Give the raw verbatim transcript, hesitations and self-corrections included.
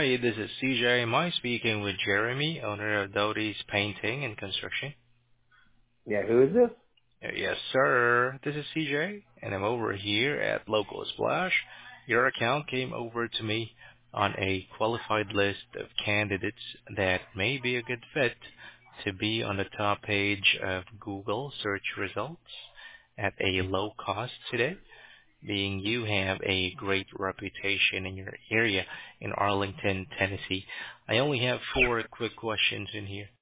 Hi, this is C J. Am I speaking with Jeremy, owner of Doty's Painting and Construction? Yeah, who is this? Uh, Yes, sir. This is C J, and I'm over here at Local Splash. Your account came over to me on a qualified list of candidates that may be a good fit to be on the top page of Google search results at a low cost today, being you have a great reputation in your area in Arlington, Tennessee. I only have four quick questions in here.